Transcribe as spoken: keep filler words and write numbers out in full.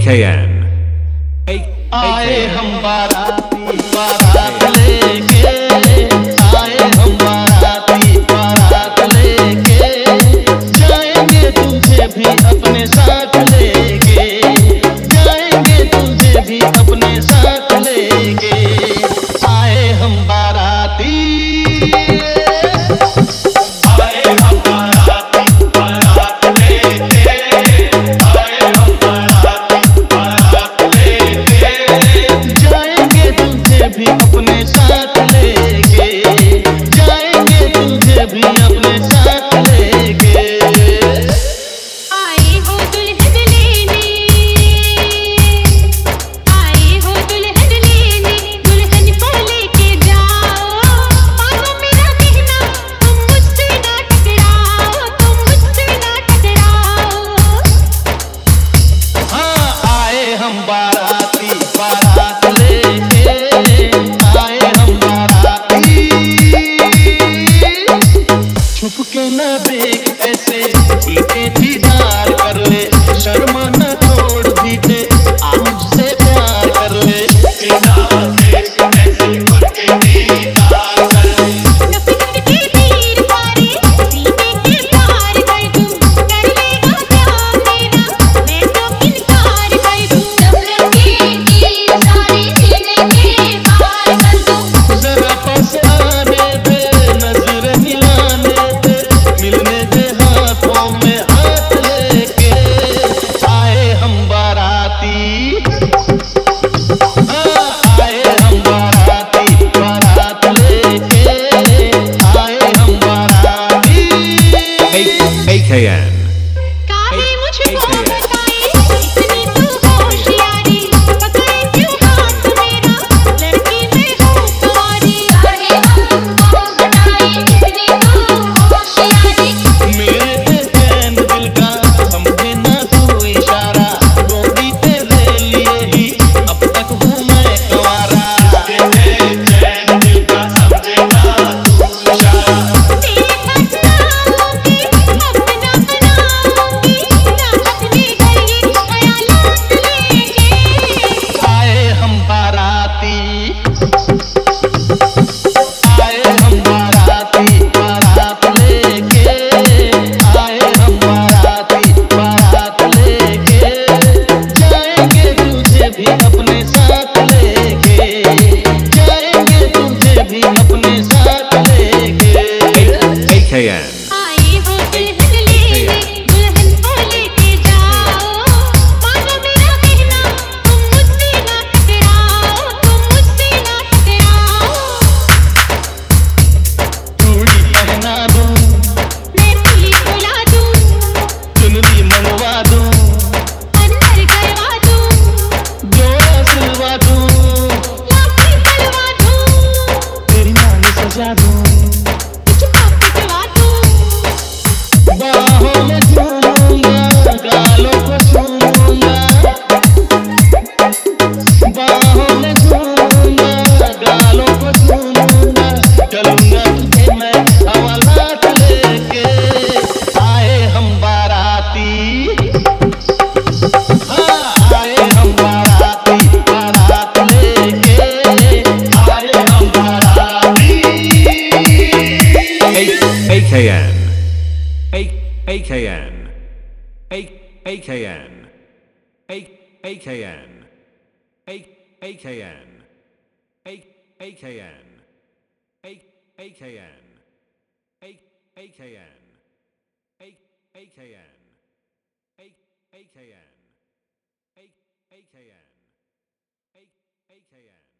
K N. आए हम बाराती बारात लेके, आए हम बाराती बारात लेके, जाएंगे तुझे भी अपने साथ लेके, जाएंगे तुझे भी अपने साथ लेके, आए हम बाराती, आए हम बाराती बारात लेके, आए हम बाराती बारात लेके, जाएंगे तुझे भी अपने साथ लेके, जाएंगे तुझे भी अपने साथ लेके। आए हो दुल्हन लेने, आए हो दुल्हन लेने, दुल्हन को लेके जाओ, मानो मेरा कहना तुम मुझसे ना टकराओ, तुम मुझसे ना टकराओ। हाँ, आए हम बाराती बारात लेके, आए हम बाराती, छुप के न देख ऐसे सीधे दीदार कर ले, शर्म न छोड़ दीजिए आ मुझसे प्यार कर ले, बिना देख ऐसे करके दीदार कर ले। नफरत के तीर मारे सीने के पार कर दूं, कर लेगा क्या मेरा मैं तो इनकार कर दूं। नफरत के तीर सारे सीने के पार कर दूं। जरा पास आने दे, नजर मिलाने दे, मिलने दे हाथों में हाथ लेके, आए हम बाराती, हाँ, आए हम बाराती बारात लेके, आए हम बाराती। A K N. काहे मुझको बताए इतनी तू होशियारी, पकड़े क्यों हाथ मेरा लड़की मैं हूँ तुम्हारी। काहे मुझको बताए इतनी तू होशियारी, मेरे पे चैन दिल का समझे ना तू इशारा, गोरी तेरे लिए ही अब तक हूँ मैं कंवारा, तेरे चैन दिल का समझे ना तू इशारा। तेरे बदनामों की अपना बनाऊंगी, राहत में गई ख्यालात लेके। आए हम बाराती, आए हम बाराती बारात लेके, आए हम बाराती बारात लेके, जाएंगे तुझे भी अपने साथ लेके, जाएंगे तुझे भी अपने साथ लेके। A K N. आए हो दुल्हन लेने, दुल्हन को लेके जाओ, मानो मेरा कहना तुम मुझसे ना टकराओ, तुम मुझसे ना टकराओ। चूड़ी पहना दूं, मैं फूली बुला दूं, चुनरी मंगवा दूं, अंदर करवा दूं, जोड़ा सिलवा दूं, लाठी तलवा दूं, तेरी मांग सजा दूं, तुझको पिटवा दूं। बाहों में झूमूंगा, गालों को चूमूंगा, बाहों में झूमूंगा, गालों को चूमूंगा, चलूंगा तुझे मैं हवालात लेके, आए हम बाराती, हाँ, आए हम बाराती बारात लेके, आए हम बाराती। A K N. A A K N. A A K N. A A K N. A A K N. A A K N. A A K N. A A K N. A A K N. A A K N. A A K N. A A K N.